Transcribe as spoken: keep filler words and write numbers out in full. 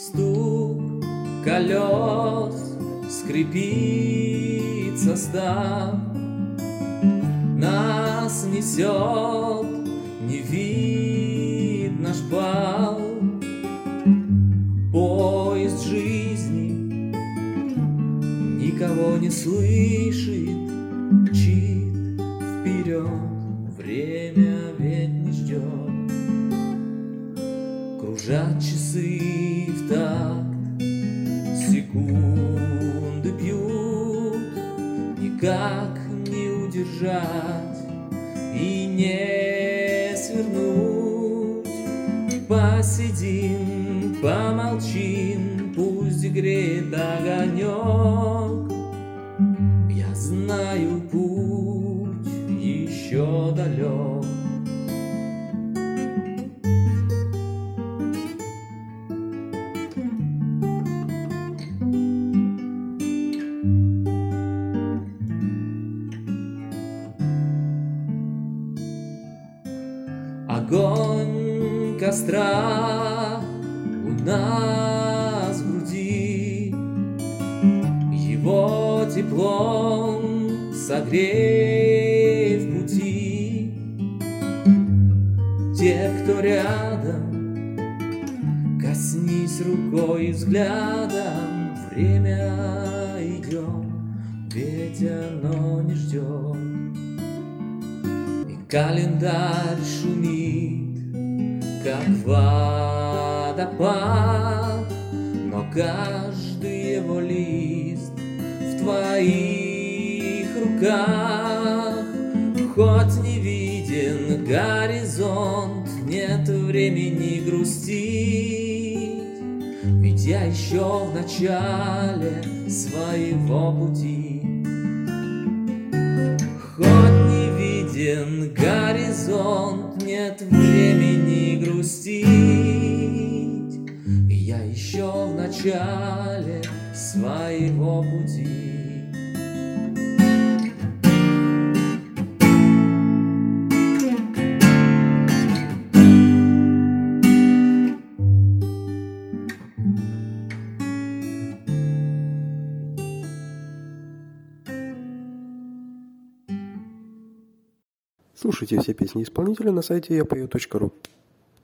стук колес, скрипит состав. Нас несет, не видно шпал. Поезд жизни никого не слышит, мчит вперед, время ведь не ждет. Кружат часы в такт, секунды пьют, никак не удержать и не свернуть. Посидим, помолчим, пусть греет огонек. Я знаю, путь еще далек. Огонь костра у нас в груди, его теплом согрей в пути. Те, кто рядом, коснись рукой и взглядом. Время идет, ведь оно не ждет. Календарь шумит, как водопад, но каждый его лист в твоих руках. Хоть не виден горизонт, нет времени грустить, ведь я еще в начале своего пути. Хоть не виден горизонт, нет времени грустить, я еще в начале своего пути. Слушайте все песни исполнителя на сайте я пою точка ру.